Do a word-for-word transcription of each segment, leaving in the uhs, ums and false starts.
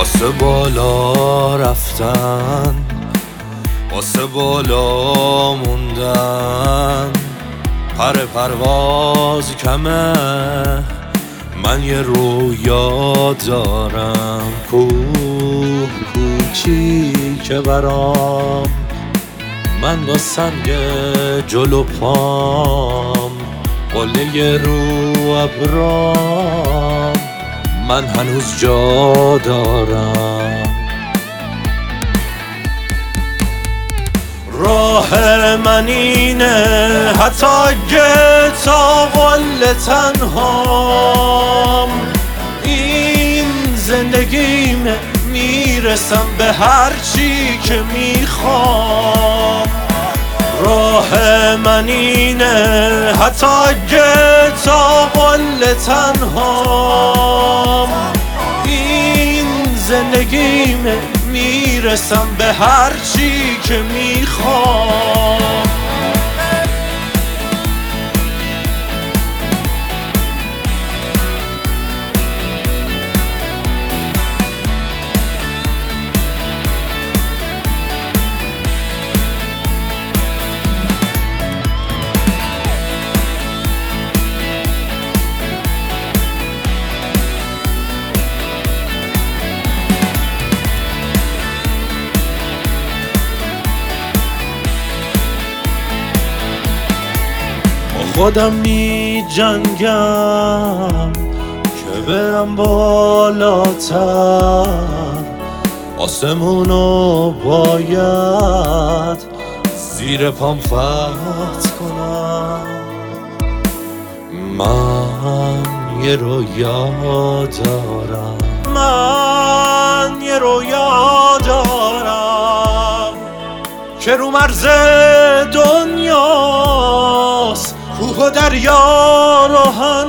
واسه بالا رفتن، واسه بالا موندن، پر پرواز کمه. من یه رویا دارم، کوه کوچیکه برام، من با سنگ جلو پام، قله رو ابرام، من هنوز جا دارم. راه من اینه حتی اگه تا قله تنهام، این زندگیمه، میرسم به هر چی که میخوام. راه من اینه حتی اگه تا قله تنهام، این زندگیمه، میرسم به هر چی که میخوام. خودم می جنگم که برم بالاتر، آسمونو باید زیر پام فتح کنم. من یه رویا دارم، من یه رویا دارم که رو مرز دنیاست، کوه و دریا رو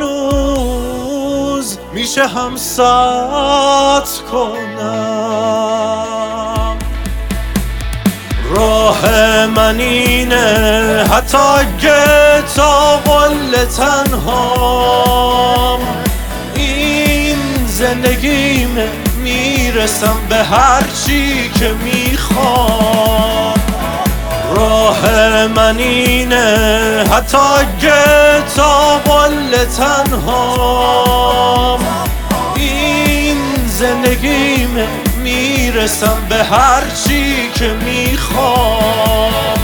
هنوز میشه هم سد کنم. راه من اینه حتی اگه تا قله تنهام، این زندگیمه، میرسم به هر چی که میخوام. راه من اینه حتی اگه تا قله تنهام، این زندگیمه، میرسم به هر چی که میخوام.